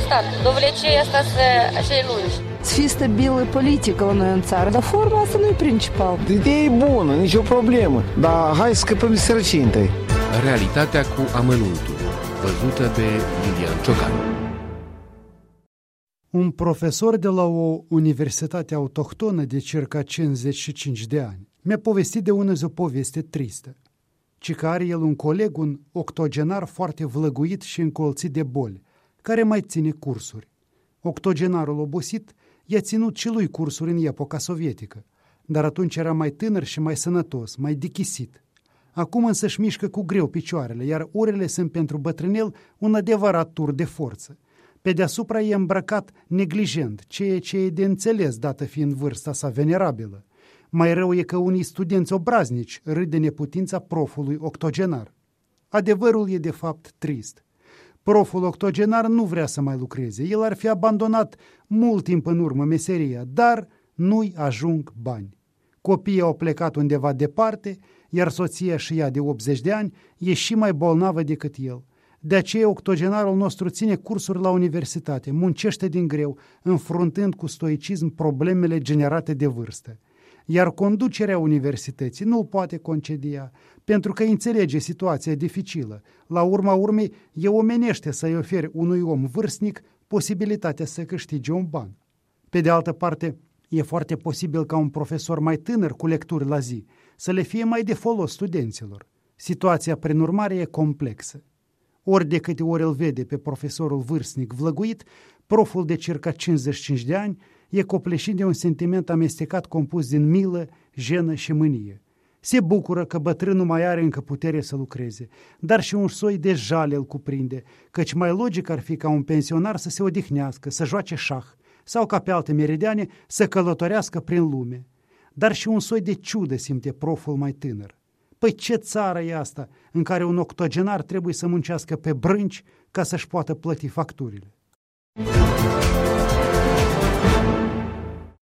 stat. Dovlecei asta așa e lungi. Să fie stabilă politică la noi în țară, dar forma asta nu e principal. Ideea e bună, nicio problemă, dar hai să scăpăm de sărăcie întâi. Realitatea cu amănuntul, văzută de Lilian Ciocan. Un profesor de la o universitate autohtonă de circa 55 de ani mi-a povestit de ună zi o poveste tristă. Ci că are el un coleg, un octogenar foarte vlăguit și încolțit de boli, care mai ține cursuri. Octogenarul obosit i-a ținut și lui cursuri în epoca sovietică, dar atunci era mai tânăr și mai sănătos, mai dichisit. Acum însă își mișcă cu greu picioarele, iar orele sunt pentru bătrânel un adevărat tur de forță. Pe deasupra e îmbrăcat neglijent, ceea ce e de înțeles dată fiind vârsta sa venerabilă. Mai rău e că unii studenți obraznici râd de neputința profului octogenar. Adevărul e de fapt trist. Proful octogenar nu vrea să mai lucreze, el ar fi abandonat mult timp în urmă meseria, dar nu-i ajung bani. Copiii au plecat undeva departe, iar soția și ea de 80 de ani e și mai bolnavă decât el. De aceea octogenarul nostru ține cursuri la universitate, muncește din greu, înfruntând cu stoicism problemele generate de vârstă. Iar conducerea universității nu-l poate concedia, pentru că înțelege situația dificilă. La urma urmei, e omenește să-i oferi unui om vârstnic posibilitatea să câștige un ban. Pe de altă parte, e foarte posibil ca un profesor mai tânăr cu lecturi la zi să le fie mai de folos studenților. Situația, prin urmare, e complexă. Ori de câte ori îl vede pe profesorul vârstnic vlăguit, proful de circa 55 de ani e copleșit de un sentiment amestecat compus din milă, jenă și mânie. Se bucură că bătrânul mai are încă putere să lucreze, dar și un soi de jale îl cuprinde, căci mai logic ar fi ca un pensionar să se odihnească, să joace șah sau ca pe alte meridiane să călătorească prin lume. Dar și un soi de ciudă simte proful mai tânăr. Păi ce țară e asta în care un octogenar trebuie să muncească pe brânci ca să-și poată plăti facturile?